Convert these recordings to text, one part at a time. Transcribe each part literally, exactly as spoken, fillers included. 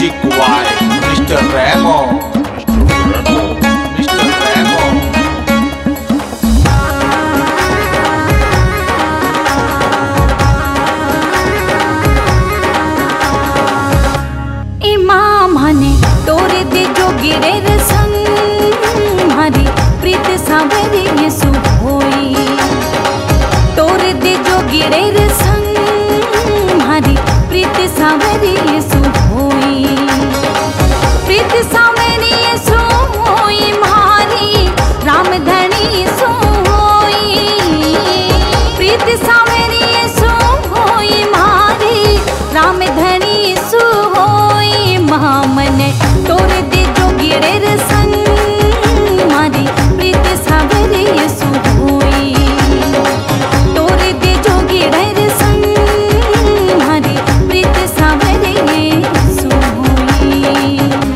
Music by mister Remo. mister Remo. इमाम ने तोरे दे जो गिरे रसंग हरी प्रीत सावरी यसु होई तोरे दे जो गिरे रसंग हरी प्रीत सावरी यसु होई प्रीत सावरी यसु होई मारी रामधनी सो होई प्रीत सावरी यसु होई मारी रामधनी सो होई महामन तोरे दे जो गिरे रसंग मारी प्रीत सावरी यसु होई तोरे दे जो गिरे रसंग मारी प्रीत सावरी यसु होई।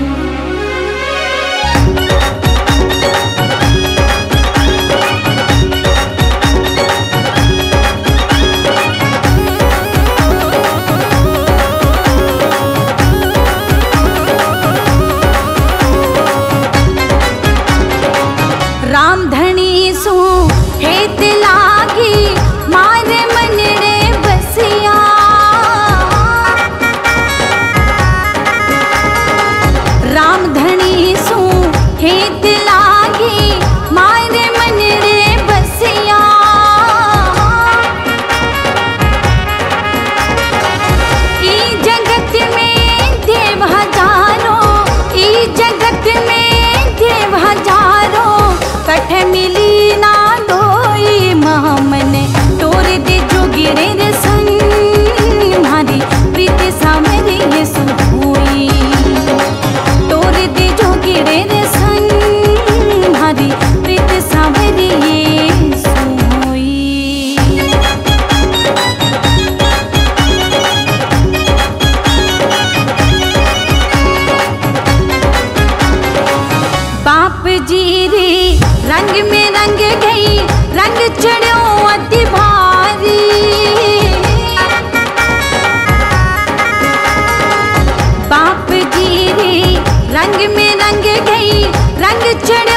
रामधनी सो हेत लागी मारे मनड़े बसिया रामधनी सो हेत लागी मारे मनड़े बसिया ई जगत में देव हजारों ई जगत में देव हजारों कठ मिली ना दोई महामन तोरे दे जो गिरे रसंग मारी प्रीत सावरी यसु होई तोरे दे जो गिरे रसंग मारी प्रीत सावरी यसु होई। बाप जी रे रंग में रंग गई रंग चढ़ो अति भारी बाप जी रे रंग में रंग गई रंग चढ़ो